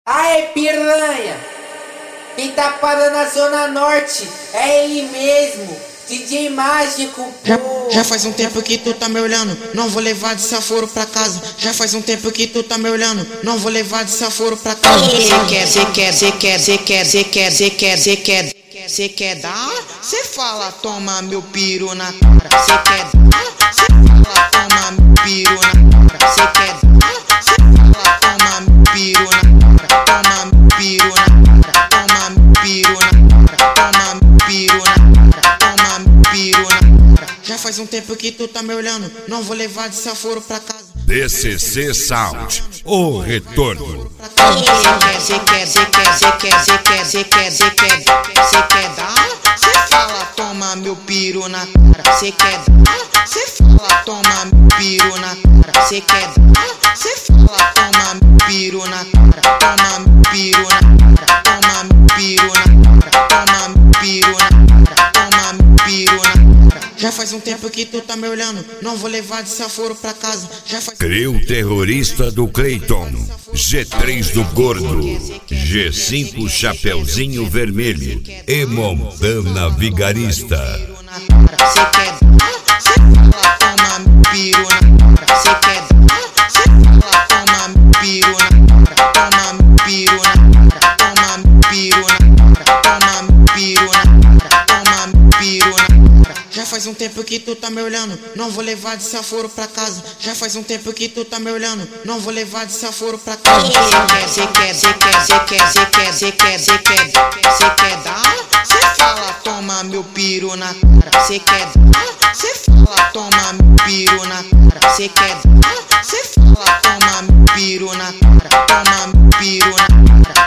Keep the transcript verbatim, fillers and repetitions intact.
Aê, piranha! Quem tá parando na Zona Norte é ele mesmo, D J Mágico, pô. Já, já faz um tempo que tu tá me olhando, não vou levar de desaforo pra casa. Já faz um tempo que tu tá me olhando, não vou levar de desaforo pra casa. Cê quer, cê quer, cê quer, cê quer, cê quer, cê quer, cê quer, cê quer dar? Cê fala, toma meu piru na cara. Cê quer dar? Cê fala, toma meu piru na cara. Cê quer dar? Cê fala, toma meu piru na cara. Toma meu piru na cara. Toma meu piru na cara. Toma meu piru na cara. Toma meu piru na cara. Já faz um tempo que tu tá me olhando, não vou levar de desaforo pra casa. D C C Sound, o retorno. Cê quer, cê quer, cê quer, cê quer, cê quer, cê quer, cê quer dar? Cê fala, toma meu piru na cara. Cê quer dar? Cê fala, toma meu piru na cara. Cê quer dar? Cê fala, toma meu piru na cara. Toma meu piru na cara. Toma meu piru na cara. Toma meu piru na cara. Toma meu piru na cara. Já faz um tempo que tu tá me olhando, não vou levar de desaforo pra casa. Já faz Crio terrorista do Cleiton, G três do Gordo, G cinco Chapeuzinho Vermelho e Montana Vigarista. Cê quer dar? Cê fala, toma meu piru na cara. Cê quer dar? Cê fala, toma meu piru na cara. Toma meu piru na cara. Toma meu piru na cara. Toma meu piru na cara. Toma meu piru na cara. Já faz um tempo que tu tá me olhando, não vou levar de desaforo pra casa. Já faz um tempo que tu tá me olhando, não vou levar de desaforo pra casa. Cê quer, cê quer, cê quer, cê quer, cê quer, cê quer, cê quer, cê quer dar? Cê fala, toma meu piru na cara. Cê quer dar? Cê fala, toma meu piru na cara. Cê quer dar? Cê fala, toma meu piru na cara. Toma meu piru na cara.